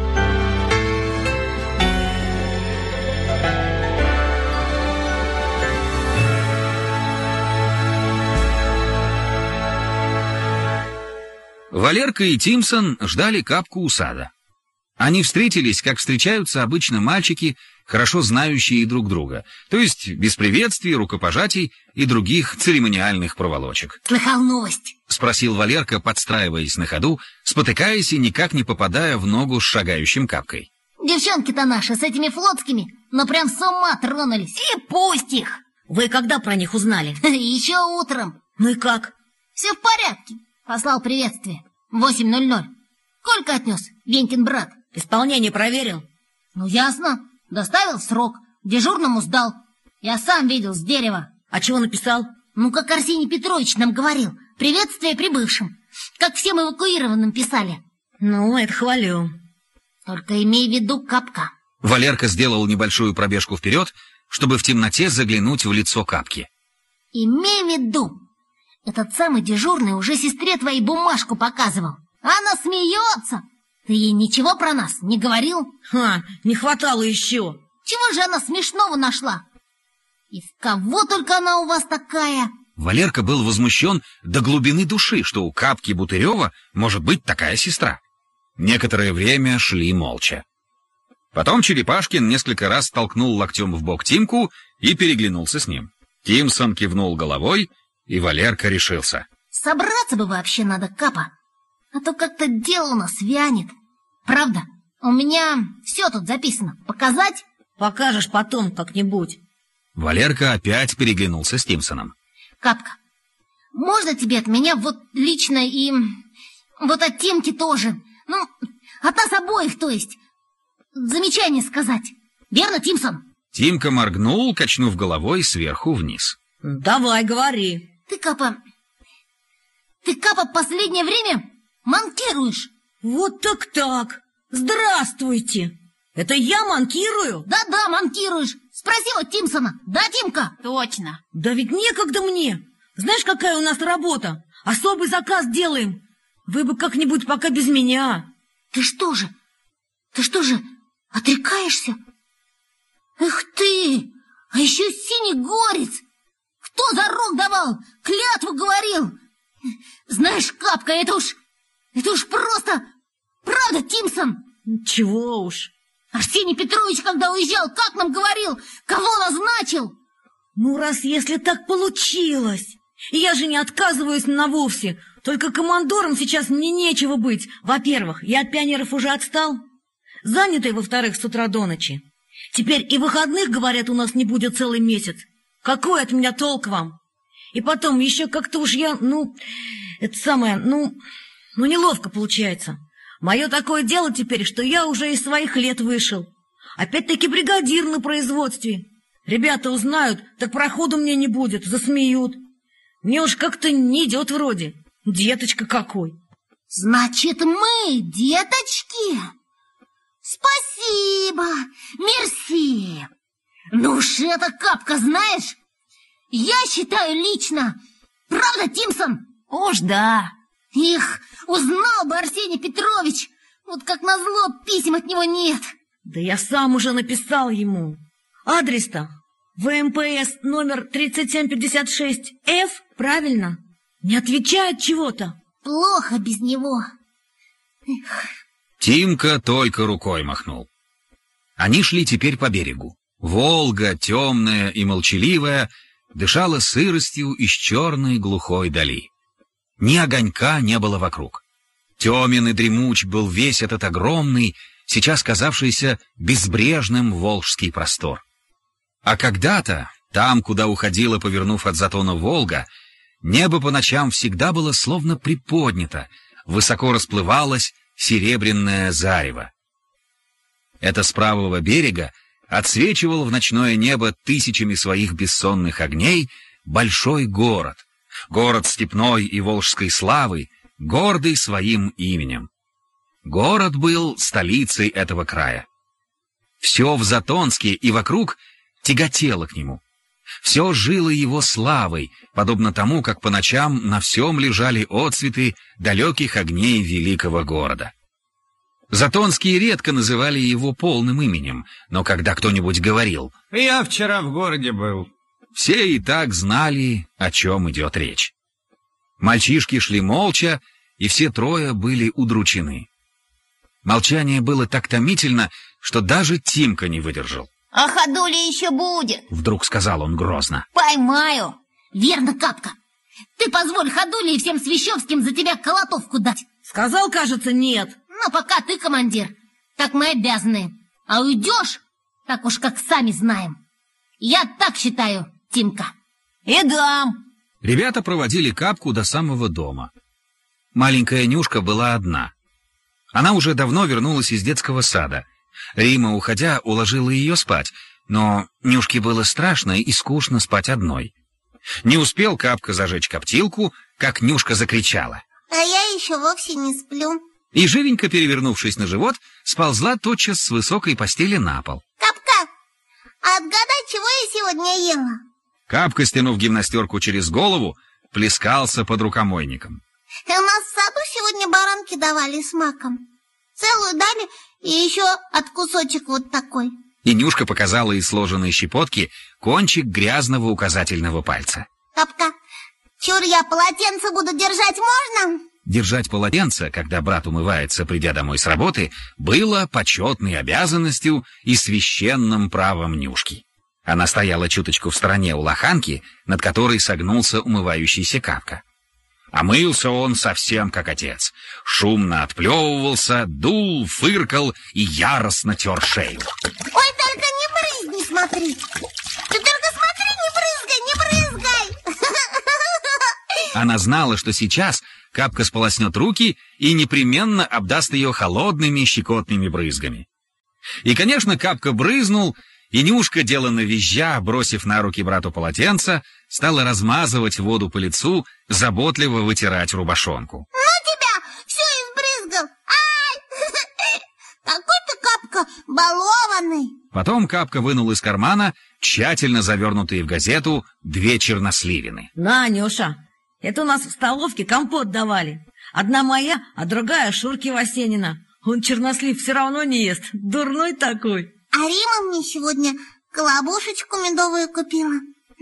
Валерка и Тимсон ждали Капку у сада. Они встретились, как встречаются обычно мальчики, хорошо знающие друг друга, то есть без приветствий, рукопожатий и других церемониальных проволочек. Слыхал новость? — спросил Валерка, подстраиваясь на ходу, спотыкаясь и никак не попадая в ногу с шагающим Капкой. Девчонки-то наши с этими флотскими, но прям с ума тронулись. И пусть их. Вы когда про них узнали? Еще утром. Ну и как? Все в порядке. Послал приветствие. 8:00. Колька отнес, Венькин брат. Исполнение проверил? Ну, ясно. Доставил в срок. Дежурному сдал. Я сам видел с дерева. А чего написал? Ну, как Арсений Петрович нам говорил. Приветствие прибывшим. Как всем эвакуированным писали. Ну, это хвалю. Только имей в виду, Капка. Валерка сделал небольшую пробежку вперед, чтобы в темноте заглянуть в лицо Капки. Имей в виду, этот самый дежурный уже сестре твоей бумажку показывал. Она смеется. Ты ей ничего про нас не говорил? Ха, не хватало еще. Чего же она смешного нашла? И в кого только она у вас такая? Валерка был возмущен до глубины души, что у Капки Бутырева может быть такая сестра. Некоторое время шли молча. Потом Черепашкин несколько раз толкнул локтем в бок Тимку и переглянулся с ним. Тимсон кивнул головой, и Валерка решился. Собраться бы вообще надо, Капа. А то как-то дело у нас вянет. Правда, у меня все тут записано. Показать? Покажешь потом как-нибудь. Валерка опять переглянулся с Тимсоном. Капка, можно тебе от меня вот лично и вот от Тимки тоже? Ну, от нас обоих, то есть. Замечание сказать. Верно, Тимсон? Тимка моргнул, качнув головой сверху вниз. Давай, говори. Ты, Капа, в последнее время манкируешь. Вот так-так. Здравствуйте. Это я манкирую? Да-да, манкируешь. Спроси вот Тимсона. Да, Тимка? Точно. Да ведь некогда мне. Знаешь, какая у нас работа? Особый заказ делаем. Вы бы как-нибудь пока без меня. Ты что же, отрекаешься? Эх ты, а еще синегорец. Кто зарок давал, клятву говорил? Знаешь, Капка, это уж просто... Правда, Тимсон? Чего уж. Арсений Петрович, когда уезжал, как нам говорил? Кого назначил? Ну, раз если так получилось. И я же не отказываюсь навовсе. Только командором сейчас мне нечего быть. Во-первых, я от пионеров уже отстал. Занятый, во-вторых, с утра до ночи. Теперь и выходных, говорят, у нас не будет целый месяц. Какой от меня толк вам? И потом, еще как-то уж я, неловко получается. Мое такое дело теперь, что я уже из своих лет вышел. Опять-таки бригадир на производстве. Ребята узнают, так проходу мне не будет, засмеют. Мне уж как-то не идет вроде. Деточка какой. Значит, мы деточки? Спасибо, мерси. Ну уж это, Капка, знаешь, я считаю лично. Правда, Тимсон? Уж да. Их, узнал бы Арсений Петрович. Вот как назло, писем от него нет. Да я сам уже написал ему. Адрес-то ВМПС номер 3756F, правильно? Не отвечает чего-то. Плохо без него. Эх. Тимка только рукой махнул. Они шли теперь по берегу. Волга, темная и молчаливая, дышала сыростью из черной глухой дали. Ни огонька не было вокруг. Темен и дремуч был весь этот огромный, сейчас казавшийся безбрежным волжский простор. А когда-то, там, куда уходила, повернув от затона Волга, небо по ночам всегда было словно приподнято, высоко расплывалось серебряное зарево. Это с правого берега отсвечивал в ночное небо тысячами своих бессонных огней большой город, город степной и волжской славы, гордый своим именем. Город был столицей этого края. Все в Затонске и вокруг тяготело к нему. Все жило его славой, подобно тому, как по ночам на всем лежали отцветы далеких огней великого города. Затонские редко называли его полным именем, но когда кто-нибудь говорил «Я вчера в городе был», все и так знали, о чем идет речь. Мальчишки шли молча, и все трое были удручены. Молчание было так томительно, что даже Тимка не выдержал. «А ходули еще будет», — вдруг сказал он грозно. «Поймаю». Верно, Капка. Ты позволь ходули и всем Свящевским за тебя колотовку дать. Сказал, кажется, нет. Но пока ты командир, так мы обязаны. А уйдешь, так уж как сами знаем. Я так считаю, Тимка. И дам. Ребята проводили Капку до самого дома. Маленькая Нюшка была одна. Она уже давно вернулась из детского сада. Рима, уходя, уложила ее спать, но Нюшке было страшно и скучно спать одной. Не успел Капка зажечь коптилку, как Нюшка закричала. А я еще вовсе не сплю. И живенько, перевернувшись на живот, сползла тотчас с высокой постели на пол. Капка, а отгадай, чего я сегодня ела? Капка, стянув гимнастерку через голову, плескался под рукомойником. У нас в саду сегодня баранки давали с маком. Целую дали и еще от кусочек вот такой. И Нюшка показала из сложенной щепотки кончик грязного указательного пальца. Капка, чур я полотенце буду держать, можно? Держать полотенце, когда брат умывается, придя домой с работы, было почетной обязанностью и священным правом Нюшки. Она стояла чуточку в стороне у лоханки, над которой согнулся умывающийся Капка. А мылся он совсем как отец. Шумно отплевывался, дул, фыркал и яростно тер шею. Ой, только не брызни, смотри. Ты только смотри, не брызгай. Она знала, что сейчас Капка сполоснет руки и непременно обдаст ее холодными щекотными брызгами. И, конечно, Капка брызнул, и Нюшка, деланно визжа, бросив на руки брату полотенце, стала размазывать воду по лицу, заботливо вытирать рубашонку. Ну тебя, все избрызгал. Ай! Какой ты, Капка, Балованный. Потом Капка вынул из кармана тщательно завернутые в газету 2 черносливины. На, Нюша, это у нас в столовке компот давали. Одна моя, а другая Шурки Васенина. Он чернослив все равно не ест. Дурной такой. А Рима мне сегодня колобушечку медовую купила.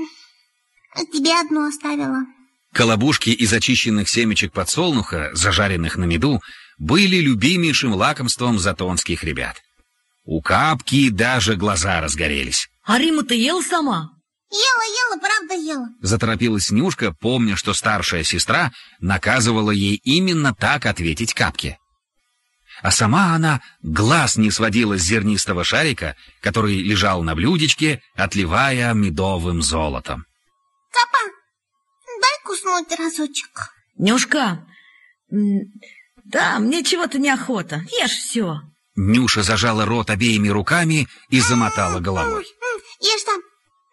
Тебе одну оставила. Колобушки из очищенных семечек подсолнуха, зажаренных на меду, были любимейшим лакомством затонских ребят. У Капки даже глаза разгорелись. А Рима ты ела сама? Ела, правда ела. Заторопилась Нюшка, помня, что старшая сестра наказывала ей именно так ответить Капке. А сама она глаз не сводила с зернистого шарика, который лежал на блюдечке, отливая медовым золотом. Капа, дай куснуть разочек. Нюшка, да, мне чего-то неохота. Ешь все. Нюша зажала рот обеими руками и замотала головой. Ешь там.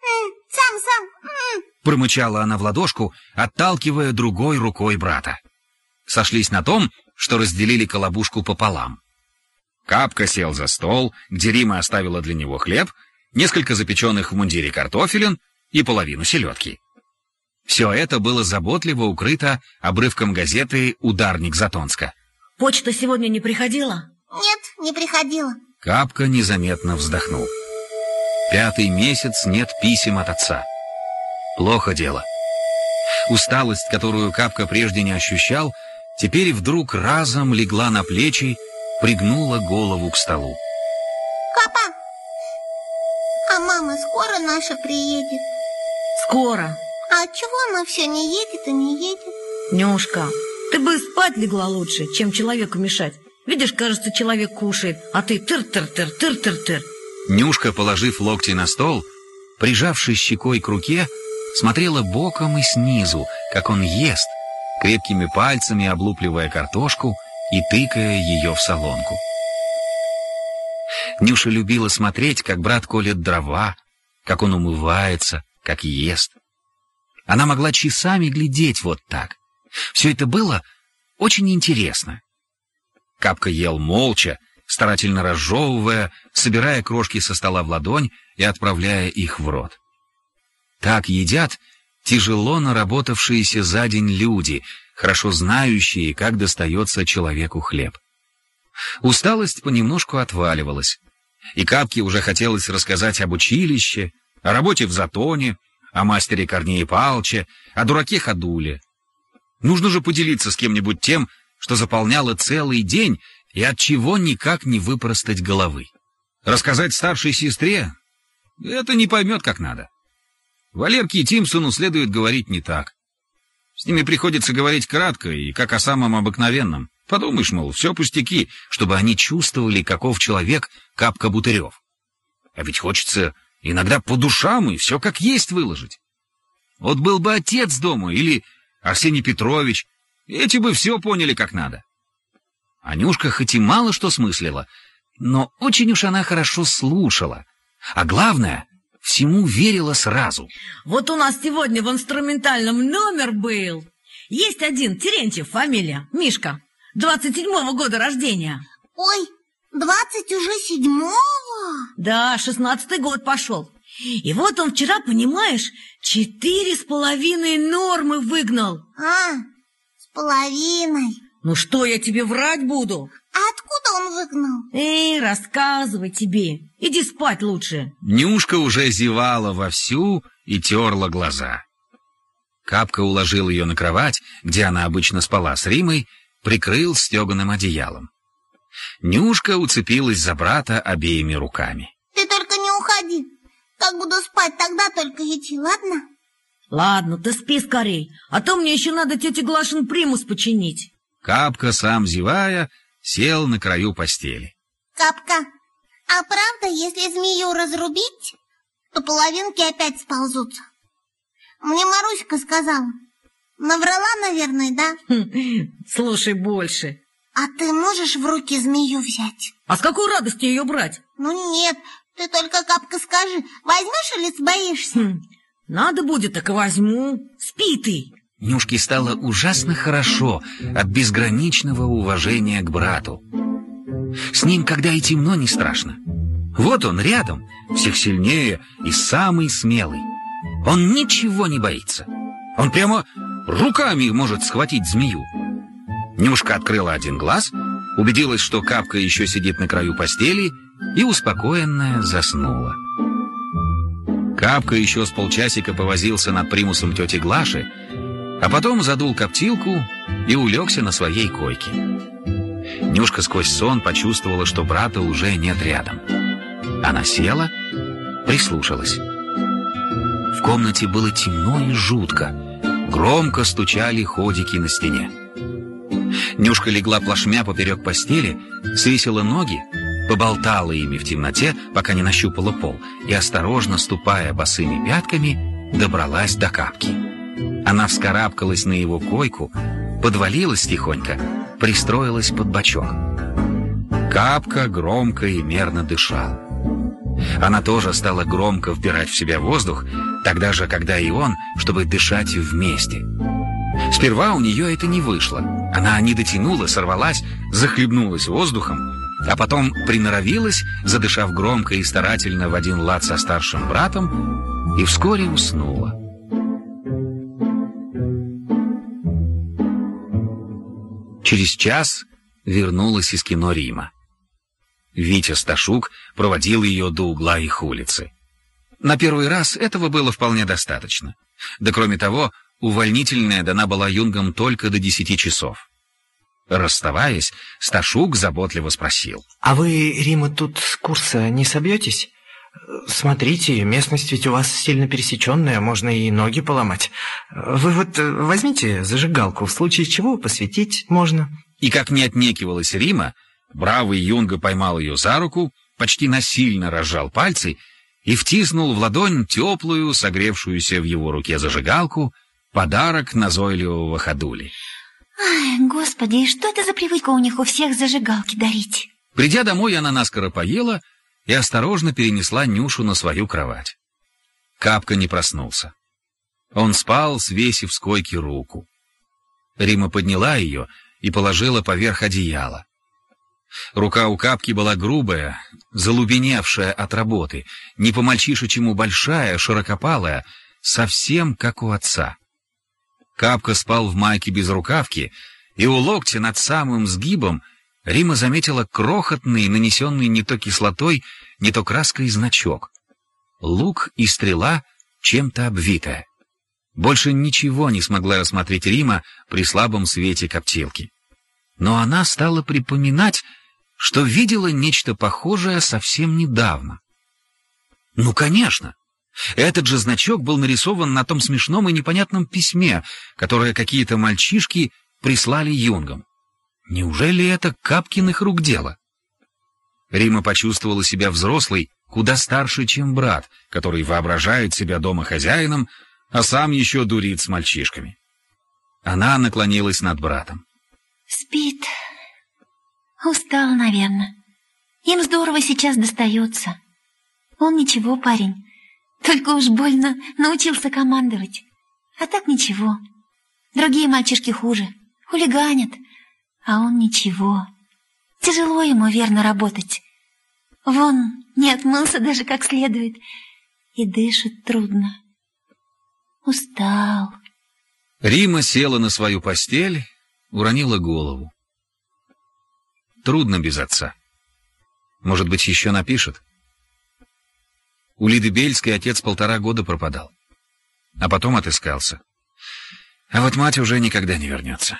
Сам. Промычала она в ладошку, отталкивая другой рукой брата. Сошлись на том, что разделили колобушку пополам. Капка сел за стол, где Рима оставила для него хлеб, несколько запеченных в мундире картофелин и половину селедки. Все это было заботливо укрыто обрывком газеты «Ударник Затонска». Почта сегодня не приходила? Нет, не приходила. Капка незаметно вздохнул. 5-й месяц нет писем от отца. Плохо дело. Усталость, которую Капка прежде не ощущал, теперь вдруг разом легла на плечи, пригнула голову к столу. Капа, а мама скоро наша приедет? Скоро. А чего она все не едет и не едет? Нюшка, ты бы спать легла лучше, чем человеку мешать. Видишь, кажется, человек кушает, а ты тыр-тыр-тыр. Нюшка, положив локти на стол, прижавшись щекой к руке, смотрела боком и снизу, как он ест, крепкими пальцами облупливая картошку и тыкая ее в солонку. Нюша любила смотреть, как брат колет дрова, как он умывается, как ест. Она могла часами глядеть вот так. Все это было очень интересно. Капка ел молча, старательно разжевывая, собирая крошки со стола в ладонь и отправляя их в рот. Так едят тяжело наработавшиеся за день люди, хорошо знающие, как достается человеку хлеб. Усталость понемножку отваливалась, и Капке уже хотелось рассказать об училище, о работе в Затоне, о мастере Корнее Палче, о дураке Ходуле. Нужно же поделиться с кем-нибудь тем, что заполняло целый день и от чего никак не выпростать головы. Рассказать старшей сестре — это не поймет как надо. Валерке и Тимсону следует говорить не так. С ними приходится говорить кратко и как о самом обыкновенном. Подумаешь, мол, все пустяки, чтобы они чувствовали, каков человек Капка Бутырев. А ведь хочется иногда по душам и все как есть выложить. Вот был бы отец дома или Арсений Петрович, эти бы все поняли как надо. Анюшка хоть и мало что смыслила, но очень уж она хорошо слушала. А главное, всему верила сразу. Вот у нас сегодня в инструментальном номер был. Есть один, Терентьев фамилия, Мишка, 27-го года рождения. Ой, 20 уже 7-го? Да, 16-й год пошел. И вот он вчера, понимаешь, 4,5 нормы выгнал. С половиной. Ну что я тебе врать буду? А откуда он выгнал? Рассказывай тебе. Иди спать лучше. Нюшка уже зевала вовсю и терла глаза. Капка уложил ее на кровать, где она обычно спала с Римой, прикрыл стеганым одеялом. Нюшка уцепилась за брата обеими руками. Ты только не уходи. Как буду спать, тогда только идти, ладно? Ладно, ты спи скорей, а то мне еще надо тете Глашин примус починить. Капка, сам зевая, сел на краю постели. Капка, а правда, если змею разрубить, то половинки опять сползутся? Мне Маруська сказала. Наврала, наверное, да? Слушай больше. А ты можешь в руки змею взять? А с какой радостью ее брать? Ну нет, ты только, Капка, скажи, возьмешь или сбоишься? Надо будет, так и возьму. Спи ты. Нюшке стало ужасно хорошо от безграничного уважения к брату. С ним, когда и темно, не страшно. Вот он рядом, всех сильнее и самый смелый. Он ничего не боится. Он прямо руками может схватить змею. Нюшка открыла один глаз, убедилась, что Капка еще сидит на краю постели, и успокоенная заснула. Капка еще с полчасика повозился над примусом тети Глаши, а потом задул коптилку и улегся на своей койке. Нюшка сквозь сон почувствовала, что брата уже нет рядом. Она села, прислушалась. В комнате было темно и жутко. Громко стучали ходики на стене. Нюшка легла плашмя поперек постели, свесила ноги, поболтала ими в темноте, пока не нащупала пол, и, осторожно ступая босыми пятками, добралась до Капки. Она вскарабкалась на его койку, подвалилась тихонько, пристроилась под бочок. Капка громко и мерно дышал. Она тоже стала громко вбирать в себя воздух, тогда же, когда и он, чтобы дышать вместе. Сперва у нее это не вышло. Она не дотянула, сорвалась, захлебнулась воздухом, а потом приноровилась, задышав громко и старательно в один лад со старшим братом, и вскоре уснула. Через час вернулась из кино Рима. Витя Сташук проводил ее до угла их улицы. На первый раз этого было вполне достаточно. Да кроме того, увольнительная дана была юнгам только до 10 часов. Расставаясь, Сташук заботливо спросил: «А вы, Рима, тут с курса не собьетесь? Смотрите, местность ведь у вас сильно пересеченная, можно и ноги поломать. Вы вот возьмите зажигалку, в случае чего посветить можно». И как не отнекивалась Рима, бравый юнга поймал ее за руку, почти насильно разжал пальцы и втиснул в ладонь теплую, согревшуюся в его руке зажигалку, подарок назойливого ходули. Ай, господи, и что это за привычка у них у всех зажигалки дарить? Придя домой, она наскоро поела и осторожно перенесла Нюшу на свою кровать. Капка не проснулся. Он спал, свесив с койки руку. Рима подняла ее и положила поверх одеяла. Рука у Капки была грубая, залубеневшая от работы, не по-мальчишечьему большая, широкопалая, совсем как у отца. Капка спал в майке без рукавки, и у локтя над самым сгибом Рима заметила крохотный, нанесенный не то кислотой, не то краской значок. Лук и стрела, чем-то обвитая. Больше ничего не смогла рассмотреть Рима при слабом свете коптилки. Но она стала припоминать, что видела нечто похожее совсем недавно. Ну, конечно! Этот же значок был нарисован на том смешном и непонятном письме, которое какие-то мальчишки прислали юнгам. Неужели это Капкиных рук дело? Рима почувствовала себя взрослой, куда старше, чем брат, который воображает себя дома хозяином, а сам еще дурит с мальчишками. Она наклонилась над братом. Спит. Устал, наверное. Им здорово сейчас достается. Он ничего, парень. Только уж больно научился командовать. А так ничего. Другие мальчишки хуже. Хулиганят. А он ничего. Тяжело ему, верно, работать. Вон, не отмылся даже как следует. И дышит трудно. Устал. Рима села на свою постель, уронила голову. Трудно без отца. Может быть, еще напишет? У Лиды Бельской отец 1,5 года пропадал, а потом отыскался. А вот мать уже никогда не вернется.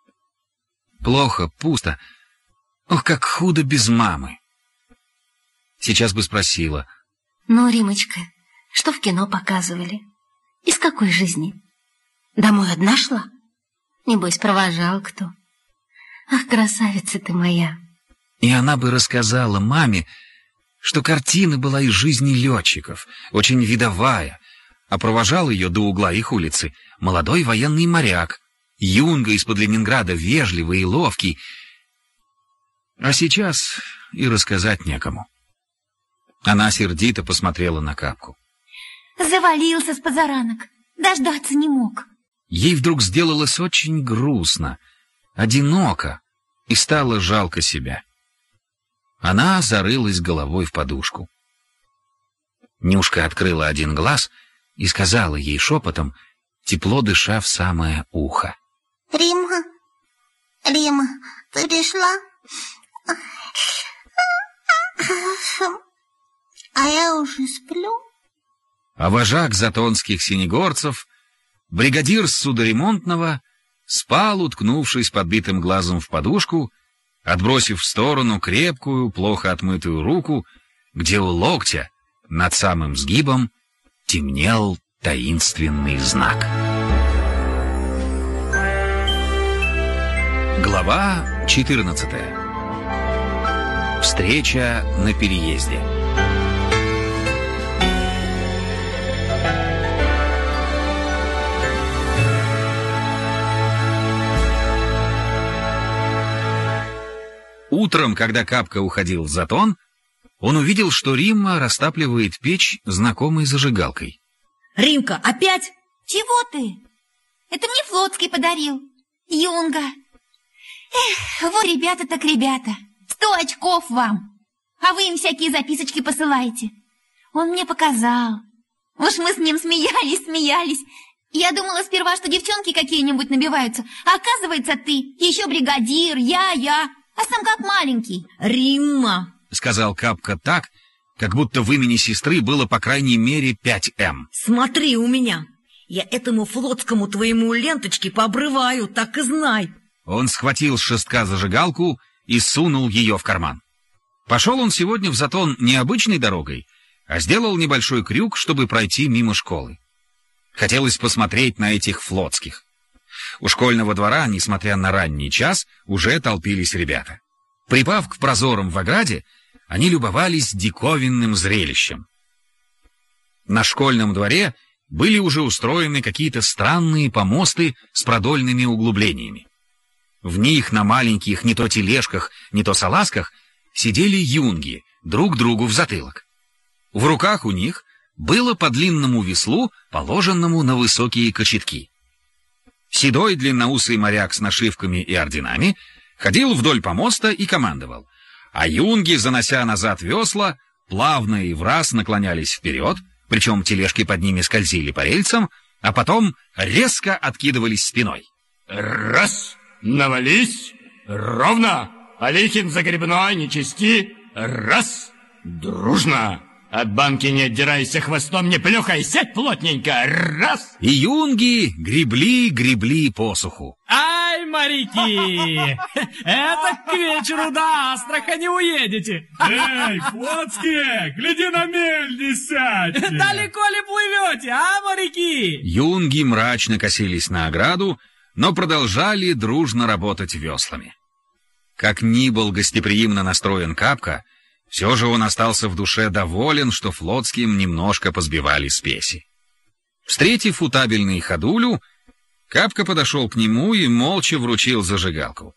Плохо, пусто. Ох, как худо без мамы. Сейчас бы спросила. Ну, Римочка, что в кино показывали? Из какой жизни? Домой одна шла? Небось, провожал кто? Ах, красавица ты моя. И она бы рассказала маме, что картина была из жизни летчиков, очень видовая, а провожал ее до угла их улицы молодой военный моряк, юнга из-под Ленинграда, вежливый и ловкий. А сейчас и рассказать некому. Она сердито посмотрела на Капку. Завалился с позаранок, дождаться не мог. Ей вдруг сделалось очень грустно, одиноко, и стало жалко себя. Она зарылась головой в подушку. Нюшка открыла один глаз и сказала ей шепотом, тепло дыша в самое ухо. Рима, ты пришла? А я уже сплю. А вожак затонских синегорцев, бригадир судоремонтного, спал, уткнувшись подбитым глазом в подушку, отбросив в сторону крепкую, плохо отмытую руку, где у локтя над самым сгибом темнел таинственный знак. Глава 14. Встреча на переезде. Утром, когда Капка уходил в затон, он увидел, что Римма растапливает печь знакомой зажигалкой. Римка, опять? Чего ты? Это мне Флотский подарил. Юнга. Эх, вот ребята так ребята. 100 очков вам. А вы им всякие записочки посылаете. Он мне показал. Уж мы с ним смеялись. Я думала сперва, что девчонки какие-нибудь набиваются. А оказывается, ты, еще бригадир, я. А сам как маленький. Римма, сказал Капка так, как будто в имени сестры было по крайней мере 5 М. Смотри у меня. Я этому Флотскому твоему ленточки пообрываю, так и знай. Он схватил с шестка зажигалку и сунул ее в карман. Пошел он сегодня в затон не обычной дорогой, а сделал небольшой крюк, чтобы пройти мимо школы. Хотелось посмотреть на этих Флотских. У школьного двора, несмотря на ранний час, уже толпились ребята. Припав к прозорам в ограде, они любовались диковинным зрелищем. На школьном дворе были уже устроены какие-то странные помосты с продольными углублениями. В них на маленьких не то тележках, не то салазках сидели юнги, друг другу в затылок. В руках у них было по длинному веслу, положенному на высокие кочетки. Седой длинноусый моряк с нашивками и орденами ходил вдоль помоста и командовал, а юнги, занося назад весла, плавно и враз наклонялись вперед, причем тележки под ними скользили по рельсам, а потом резко откидывались спиной. Раз, навались, ровно, Алихин загребной, не чисти, раз, дружно. От банки не отдирайся, хвостом не плюхай, сядь плотненько, раз. И юнги гребли посуху. Ай, моряки! Это к вечеру до Астрахани уедете. Эй, Флотские, гляди на мель, не сядьте. Далеко ли плывете, а, моряки? Юнги мрачно косились на ограду, но продолжали дружно работать веслами. Как ни был гостеприимно настроен Капка, все же он остался в душе доволен, что Флотским немножко позбивали спеси. Встретив у табельной ходулю, Капка подошел к нему и молча вручил зажигалку.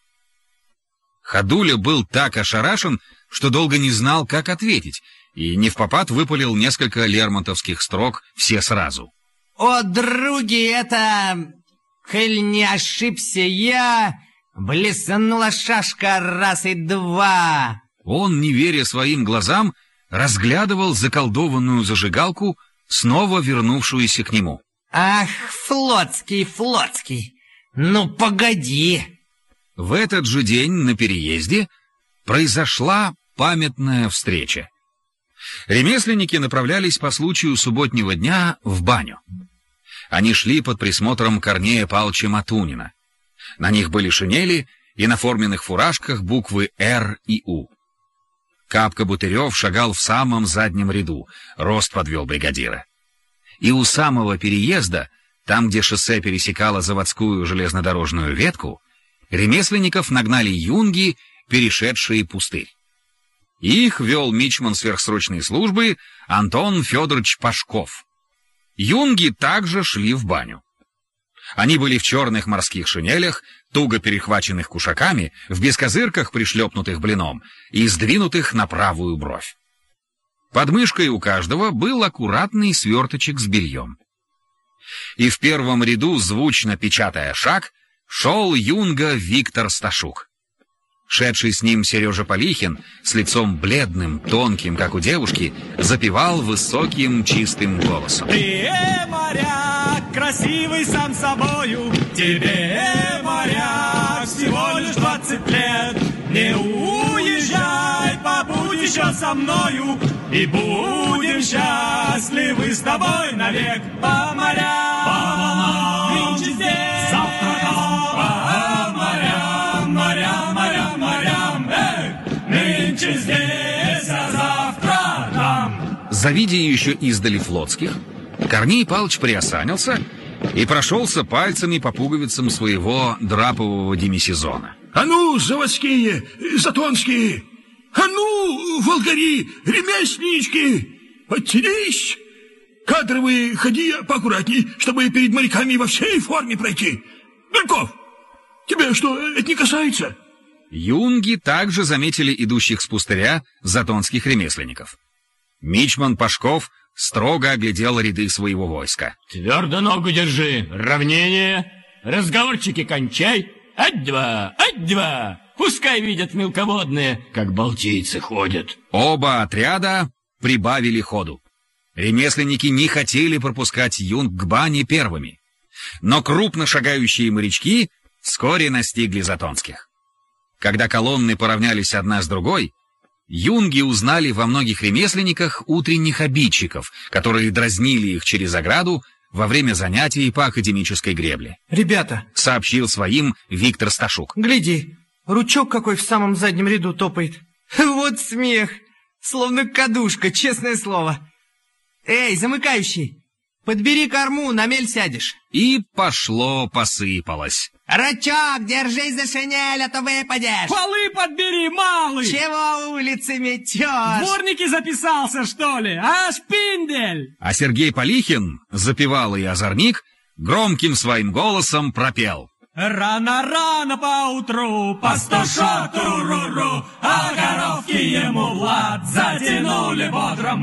Ходуля был так ошарашен, что долго не знал, как ответить, и невпопад выпалил несколько лермонтовских строк все сразу. «О, други, это... Коль не ошибся я, блеснула шашка раз и два». Он, не веря своим глазам, разглядывал заколдованную зажигалку, снова вернувшуюся к нему. «Ах, Флотский, ну погоди!» В этот же день на переезде произошла памятная встреча. Ремесленники направлялись по случаю субботнего дня в баню. Они шли под присмотром Корнея Павловича Матунина. На них были шинели и на форменных фуражках буквы «Р» и «У». Капка Бутырев шагал в самом заднем ряду, рост подвел бригадира. И у самого переезда, там, где шоссе пересекало заводскую железнодорожную ветку, ремесленников нагнали юнги, перешедшие пустырь. Их вел мичман сверхсрочной службы Антон Федорович Пашков. Юнги также шли в баню. Они были в черных морских шинелях, туго перехваченных кушаками, в бескозырках, пришлепнутых блином, и сдвинутых на правую бровь. Под мышкой у каждого был аккуратный сверточек с бельем. И в первом ряду, звучно печатая шаг, шел юнга Виктор Сташук. Шедший с ним Сережа Полихин с лицом бледным, тонким, как у девушки, запевал высоким, чистым голосом. Ты, моряк, красивый сам собою, тебе, моряк, всего лишь 20 лет. Не уезжай, побудь еще со мною, и будем счастливы с тобой навек. По морям, по волнам, нынче здесь, завтра там, по морям, морям, морям, морям, нынче здесь, а завтра там. Завидя еще издали флотских, Корней Палыч приосанился и прошелся пальцами по пуговицам своего драпового демисезона. А ну, заводские, затонские, а ну, волгари, ремесленнички, подтянись. Кадровые, ходи поаккуратней, чтобы перед моряками во всей форме пройти. Бельков, тебя что, это не касается? Юнги также заметили идущих с пустыря затонских ремесленников. Мичман Пашков строго оглядел ряды своего войска. Твердо ногу держи, равнение, разговорчики кончай. Ать-два, ать-два, пускай видят мелководные, как балтийцы ходят. Оба отряда прибавили ходу. Ремесленники не хотели пропускать юнг к бане первыми. Но крупно шагающие морячки вскоре настигли затонских. Когда колонны поравнялись одна с другой, юнги узнали во многих ремесленниках утренних обидчиков, которые дразнили их через ограду во время занятий по академической гребле. «Ребята», — сообщил своим Виктор Сташук. «Гляди, ручок какой в самом заднем ряду топает». Вот смех, словно кадушка, честное слово. Эй, замыкающий, подбери корму, на мель сядешь. И пошло-посыпалось. Рачок, держись за шинель, а то выпадешь. Полы подбери, малый! Чего улицы метешь? Дворники записался, что ли? А, шпиндель! А Сергей Полихин, запевалый озорник, громким своим голосом пропел. Рано-рано поутру пастуша туруру, а коровки ему в лад затянули бодро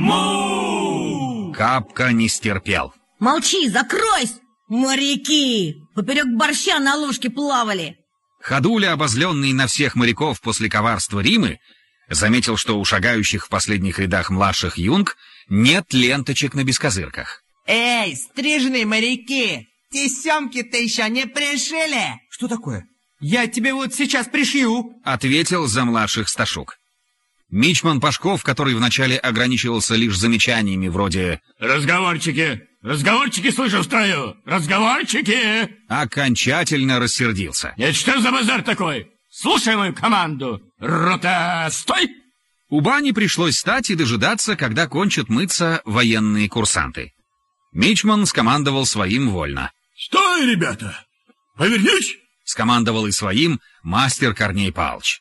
му. Капка не стерпел. Молчи, закройся! Моряки! Поперек борща на ложке плавали. Ходуля, обозленный на всех моряков после коварства Римы, заметил, что у шагающих в последних рядах младших юнг нет ленточек на бескозырках. Эй, стрижные моряки! Тесемки-то еще не пришили! Что такое? Я тебе вот сейчас пришью! Ответил за младших Сташук. Мичман Пашков, который вначале ограничивался лишь замечаниями вроде «Разговорчики! Разговорчики, слышу в строю! Разговорчики!» окончательно рассердился. «Это что за базар такой? Слушай мою команду! Рота, стой!» У бани пришлось встать и дожидаться, когда кончат мыться военные курсанты. Мичман скомандовал своим вольно. «Стой, ребята! Повернись!» Скомандовал и своим мастер Корней Палыч.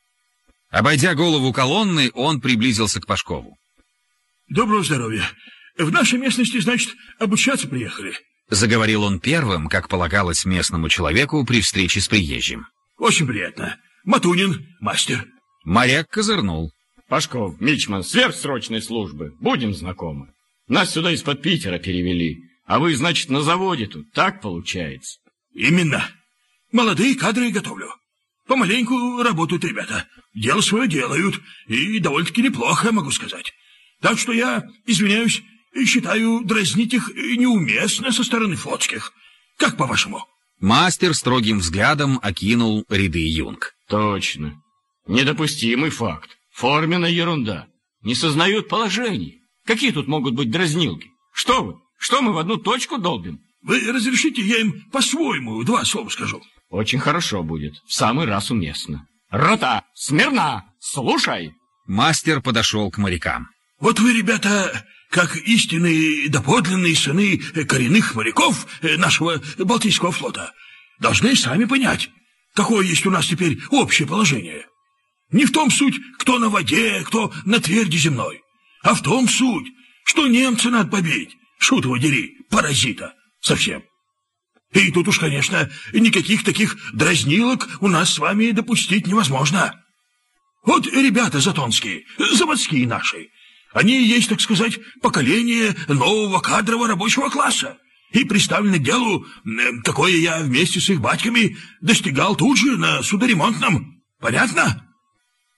Обойдя голову колонны, он приблизился к Пашкову. «Доброго здоровья! В нашей местности, значит, обучаться приехали?» Заговорил он первым, как полагалось местному человеку при встрече с приезжим. «Очень приятно. Матунин, мастер». Моряк козырнул. «Пашков, мичман, сверхсрочной службы. Будем знакомы. Нас сюда из-под Питера перевели. А вы, значит, на заводе тут. Так получается?» «Именно. Молодые кадры готовлю. Помаленьку работают ребята. Дело свое делают. И довольно-таки неплохо, могу сказать. Так что я, извиняюсь, считаю, дразнить их неуместно со стороны флотских. Как по-вашему?» Мастер строгим взглядом окинул ряды юнг. «Точно. Недопустимый факт. Форменная ерунда. Не сознают положений. Какие тут могут быть дразнилки? Что вы? Что мы в одну точку долбим?» «Вы разрешите, я им по-своему 2 слова скажу?» «Очень хорошо будет. В самый раз уместно. Рота, смирно! Слушай!» Мастер подошел к морякам. «Вот вы, ребята, как истинные доподлинные сыны коренных моряков нашего Балтийского флота, должны сами понять, какое есть у нас теперь общее положение. Не в том суть, кто на воде, кто на тверди земной, а в том суть, что немца надо побить, шут его дери, паразита, совсем. И тут уж, конечно, никаких таких дразнилок у нас с вами допустить невозможно. Вот ребята затонские, заводские наши, они есть, так сказать, поколение нового кадрового рабочего класса. И приставлены к делу, такое я вместе с их батьками достигал тут же на судоремонтном. Понятно?